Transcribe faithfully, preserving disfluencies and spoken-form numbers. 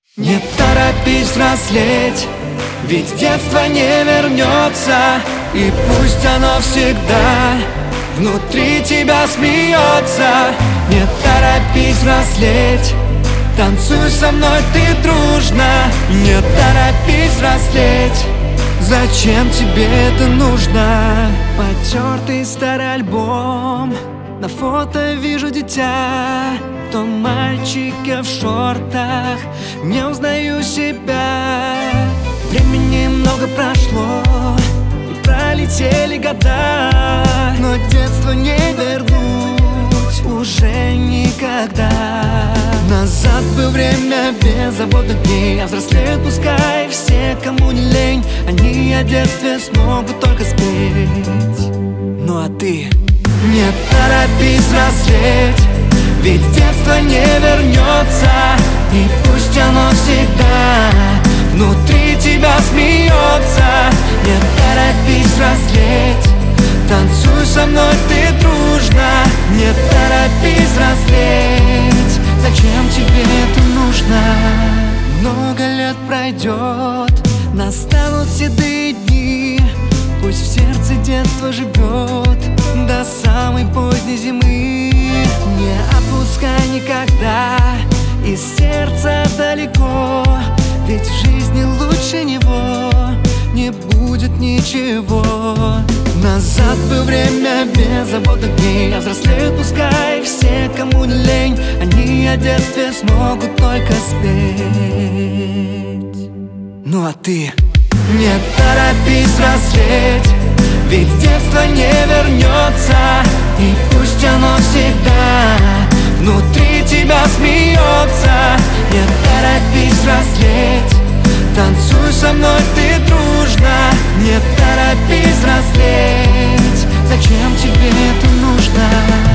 Не торопись взрослеть, ведь детство не вернется. И пусть оно всегда внутри тебя смеется. Не торопись взрослеть, танцуй со мной ты дружно. Не торопись взрослеть, зачем тебе это нужно? Потертый старый альбом, на фото вижу дитя. То мальчика в шортах, не узнаю себя. Времени много прошло, и пролетели года, но детство не вернуть уже никогда. Назад бы время беззаботных дней, а взрослеют пускай все, кому не лень. Они о детстве смогут только спеть. Ну а ты не торопись взрослеть, ведь детство не вернется. И пусть оно всегда внутри тебя смеется. Не торопись взрослеть, танцуй со мной ты дружно. Не торопись взрослеть, зачем тебе это нужно? Много лет пройдет, настанут седые дни. Пусть в сердце детство живет до самой поздней зимы. Не опускай никогда из сердца далеко, ведь в жизни лучше него не будет ничего. Назад бы время беззаботных дней, а взрослеют пускай все, кому не лень. Они о детстве смогут только спеть. Ну а ты не торопись взрослеть, ведь детство не вернется. И пусть оно всегда внутри тебя смеется. Не торопись взрослеть, танцуй со мной ты дружно. Не торопись взрослеть, зачем тебе это нужно?